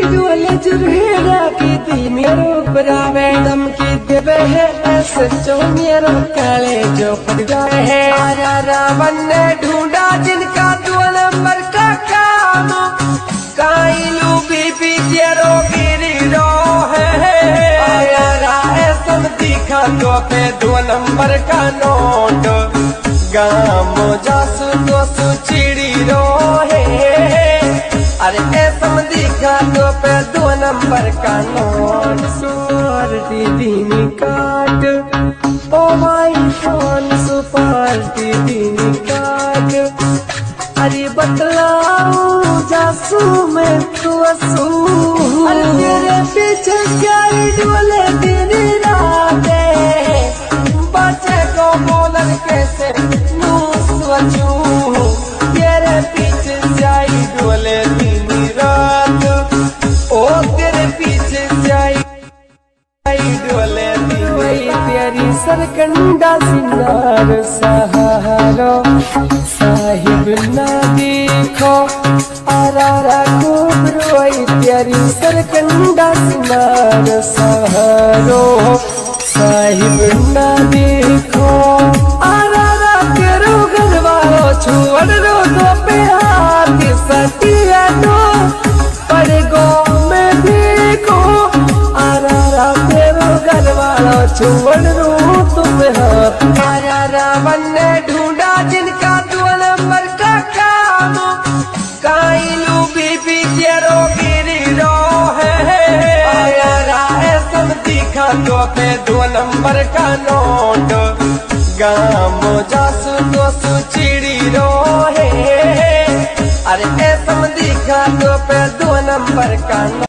डोले जुर्हेरा की दी मेरो बरावे दम की देवे है ऐसे जो मेरो काले जो पड़ जाए है। आया रावण ने ढूंढा जिनका 2 नंबर का काम, काइलू बीबी तेरो गिरी रो है। आया राय सब दिखा तो पे 2 नंबर का नोट, गाम जासू दोसू चिड़ी रो है। अरे ऐसा दिखा तो पे 2 नंबर का नोट, सुपर दीदी काट ओ माई फोन सुपर दीदी काट। अरे बतलाऊ जासू में तू असू, अरे तेरे पीछे क्या डोले दिन रात, बच्चे को बोलन कैसे नू सोचू, तेरे पीछे जाई डोले दिन रात, ओ तेरे पीछे जाई डोले दिन। वही तेरी सरकंडा सिंगार सहारो साहिब ना देखो, आरा खूब रोई तेरी सरकंडा सिंगार सहारो साहिब ना देखो। आरा तेरो घर वालो छोड़ रो तो पे हाथ सटिया तो पड़ गो में देखो। आरा तेरो घर वालो छोड़ रो तुम हाथ। आया रावण ने ढूंढा जिनका 2 नंबर का काम, काइलू बीबी तेरो गिरी रो है। आया राय सब दिखा तो पे 2 नंबर का नोट, गाम जासू दोसू चिड़ी रो है। अरे ऐसा दिखा तो पे 2 नंबर का नोट।